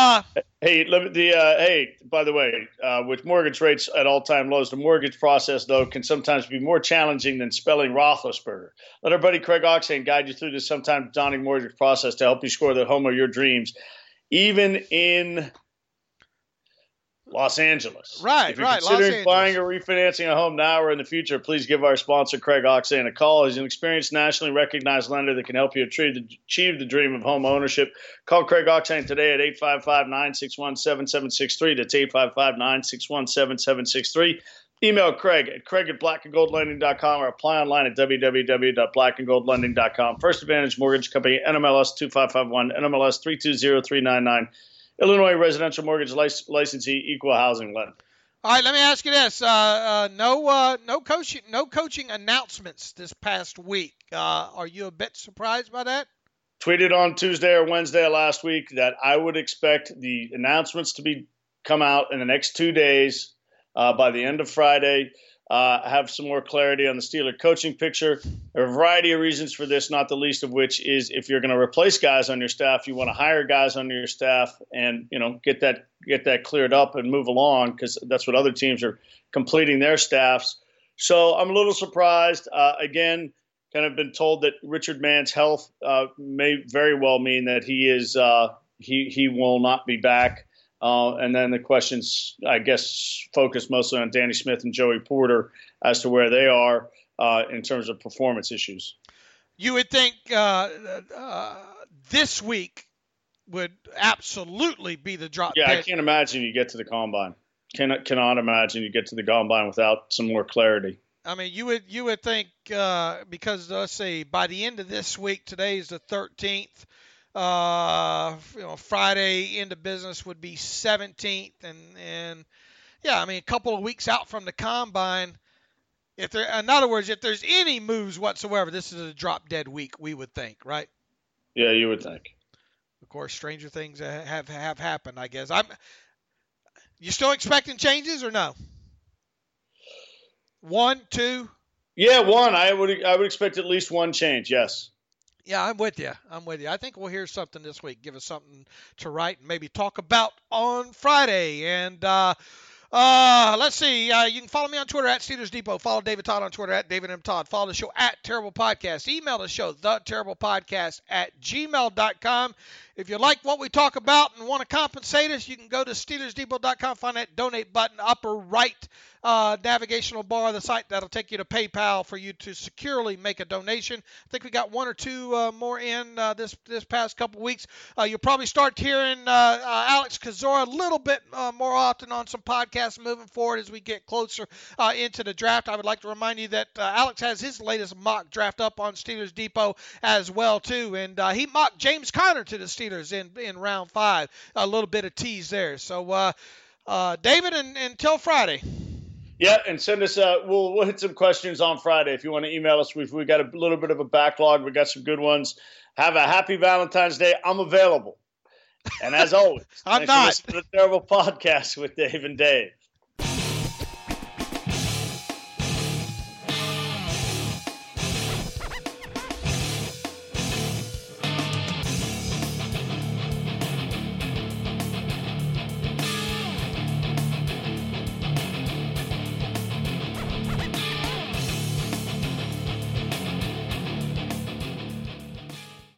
Hey, by the way, with mortgage rates at all-time lows, the mortgage process, though, can sometimes be more challenging than spelling Roethlisberger. Let our buddy Craig Oxane guide you through this sometimes daunting mortgage process to help you score the home of your dreams, even in Los Angeles. Right, if you're right. considering buying or refinancing a home now or in the future, please give our sponsor, Craig Oxane, a call. He's an experienced, nationally recognized lender that can help you achieve the dream of home ownership. Call Craig Oxane today at 855-961-7763. That's 855-961-7763. Email Craig at craig@blackandgoldlending.com or apply online at www.blackandgoldlending.com. First Advantage Mortgage Company, NMLS 2551, NMLS 320399. Illinois residential mortgage licensee, equal housing lender. All right, let me ask you this: no coaching announcements this past week. Are you a bit surprised by that? Tweeted on Tuesday or Wednesday of last week that I would expect the announcements to come out in the next 2 days. By the end of Friday, have some more clarity on the Steeler coaching picture. There are a variety of reasons for this, not the least of which is if you're going to replace guys on your staff, you want to hire guys on your staff and get that cleared up and move along, because that's what other teams are completing their staffs. So I'm a little surprised. Again, kind of been told that Richard Mann's health may very well mean that he will not be back. And then the questions, I guess, focus mostly on Danny Smith and Joey Porter as to where they are in terms of performance issues. You would think this week would absolutely be the drop. Yeah, I can't imagine you get to the combine. Cannot imagine you get to the combine without some more clarity. I mean, you would think because let's see, by the end of this week, today is the 13th. Friday into business would be 17th, and yeah, I mean, a couple of weeks out from the combine. In other words, if there's any moves whatsoever, this is a drop dead week, we would think, right? Yeah, you would think. Of course, stranger things have happened, I guess. You still expecting changes or no? 1, 2? Yeah, 1. I would expect at least 1 change. Yes. Yeah, I'm with you. I think we'll hear something this week. Give us something to write and maybe talk about on Friday. And let's see. You can follow me on Twitter at Steelers Depot. Follow David Todd on Twitter at David M. Todd. Follow the show at Terrible Podcast. Email the show, theterriblepodcast@gmail.com. If you like what we talk about and want to compensate us, you can go to SteelersDepot.com, find that donate button, upper right navigational bar of the site. That'll take you to PayPal for you to securely make a donation. I think we got 1 or 2 more in this past couple weeks. You'll probably start hearing Alex Kozora a little bit more often on some podcasts moving forward as we get closer into the draft. I would like to remind you that Alex has his latest mock draft up on Steelers Depot as well too, and he mocked James Conner to the Steelers in round 5. A little bit of tease there. So David, until Friday. Yeah, and send us. We'll hit some questions on Friday if you want to email us. We got a little bit of a backlog. We got some good ones. Have a happy Valentine's Day. I'm available, and as always, I'm not. For listening to the Terrible Podcast with Dave and Dave.